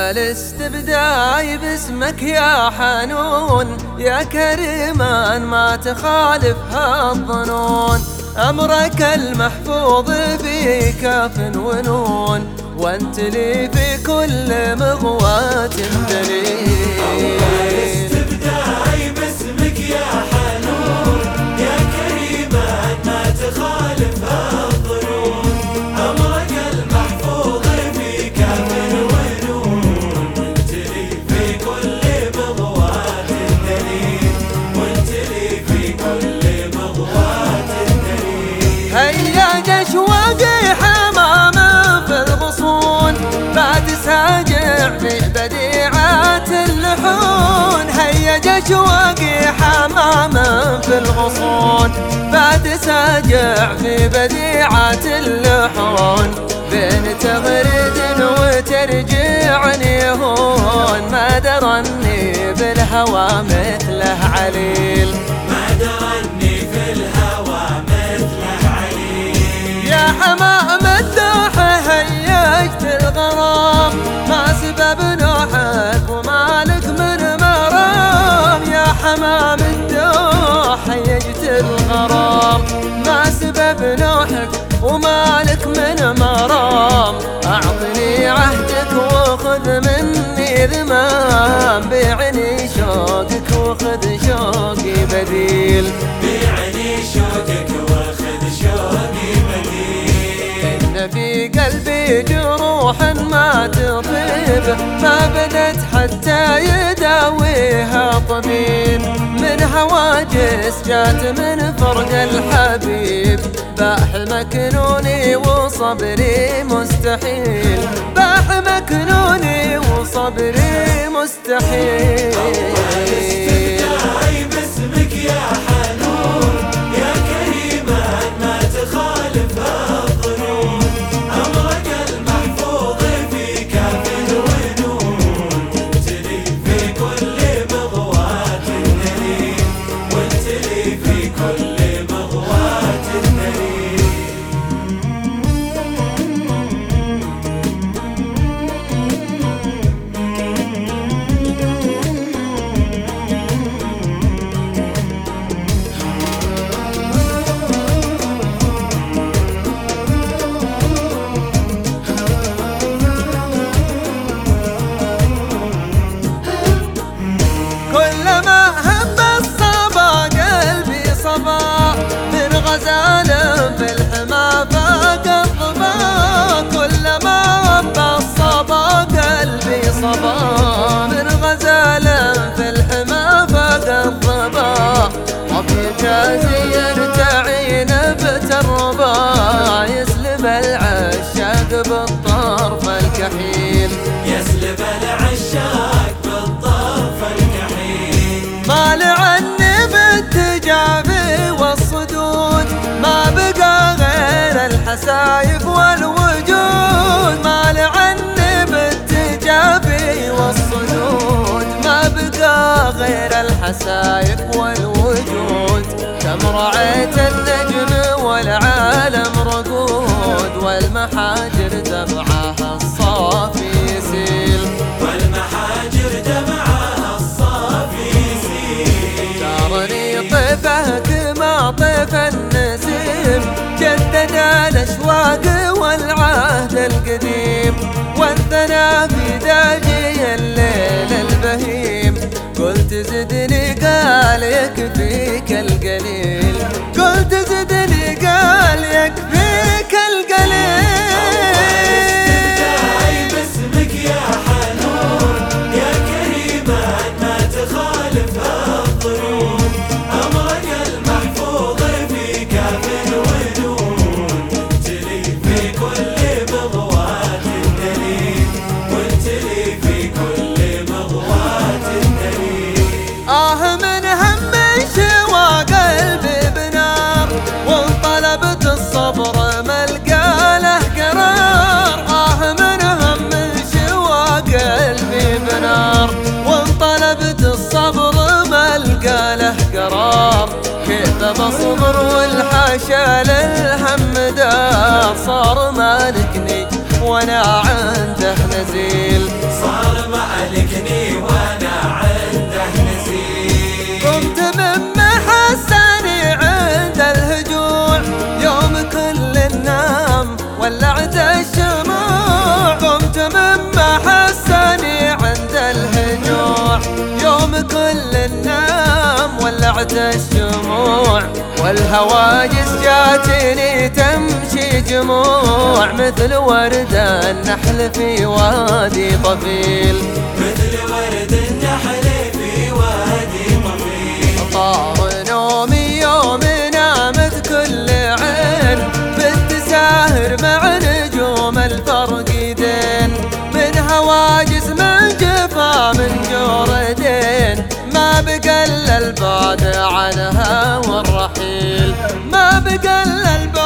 الاستبداء باسمك يا حنون، يا كريما ما تخالفها الظنون. أمرك المحفوظ في كاف ونون، وانت لي في كل مغواة دليل. الاستبداء باسمك يا حنون، يا كريما ما تخالفها الظنون. أمرك المحفوظ في كاف ونون، وانت لي في كل مغواة دليل، وانت لي في كل مغواة دليل. هيا أشواقي حمام في الغصون، بعد ساجع في بديعات اللحون. هيا أشواقي حمام في الغصون، بعد ساجع في بديعات اللحون. بين تغريد وترجيع يهون، ما درني بالهوى مثله عليل. ما درني في الهوى مثله عليل. يا حمام الدوحة هيجت الغرام، ما سبب نوحك ومالك من مرام. يا حمام الدوحة هيجت الغرام، ما سبب نوحك ومالك من مرام. أعطني عهدك وخذ مني ذمام، بيعني شوقك وخذ شوقي بديل. بيعني شوقك وخذ شوقي بديل. إن في قلبي جروح ما تطيب، ما بدت حتى يداويها طبيب. من هواجس جات من فرق الحبيب، باح مكنوني وصبري مستحيل. باح مكنوني وصبري مستحيل. الاستبداء باسمك يا حنون، يا كريما ما تخالفها الظنون. أمرك المحفوظ في كاف ونون، وانت لي في كل مغواة دليل، وانت لي في كل مغواة دليل. كلما هب الصبا قلبي صبا، من غزال في الحما فاق الظبا. كلما هب الصبا قلبي صبا، من غزال في الحما فاق الظبا. ربي جازي يرتعي نبت الربا، يسلب العشاق بالطرف الكحيل. يسلب العشاق بالطرف الكحيل. مال عني بالتجافي والصدود، ما بقى غير الحسايف والوجود. مال عني بالتجافي والصدود، ما بقى غير الحسايف والوجود. كم رعيت النجم والعالم رقود، والمحاجر دمعها الصافي يسيل. والمحاجر دمعها الصافي يسيل. جارني طيفك ما طيف النسيم، جدد الأشواق والعهد القديم. وانثنى في داجي الليل البهيم، قلت زدني قال يكفيك القليل. قلت زدني قال يكفيك القليل. الاستبداء باسمك يا حنون، يا كريما ما تخالفها الظنون. أمرك المحفوظ في كاف ونون، وانت لي في كل مغواة دليل، وانت لي في كل مغواة دليل. من هم شوى قلبي بنار، وانطلبت الصبر ملقى له قرار. من هم شوى قلبي بنار، وانطلبت الصبر ملقى له قرار. كيف بصبر والحاشا للهم دار، صار مالكني وانا عنده نزيل. صار مالكني وانا عنده نزيل. قمت من محسني عند الهجوع يوم كل النام ولعت الشموع. قمت من محسني عند الهجوع يوم كل النام ولعت الشموع. والهواجس جاتني تمشي جموع مثل ورد النحل في وادي طفيل. مثل ورد النحل في وادي طفيل. طار نومي يوم نامت كل عين بالتساهر مع نجوم الفرقدين. من هواجس من جفا من جوردين ما بقى الا البعد عنها والرحيل. ما بقى الا البعد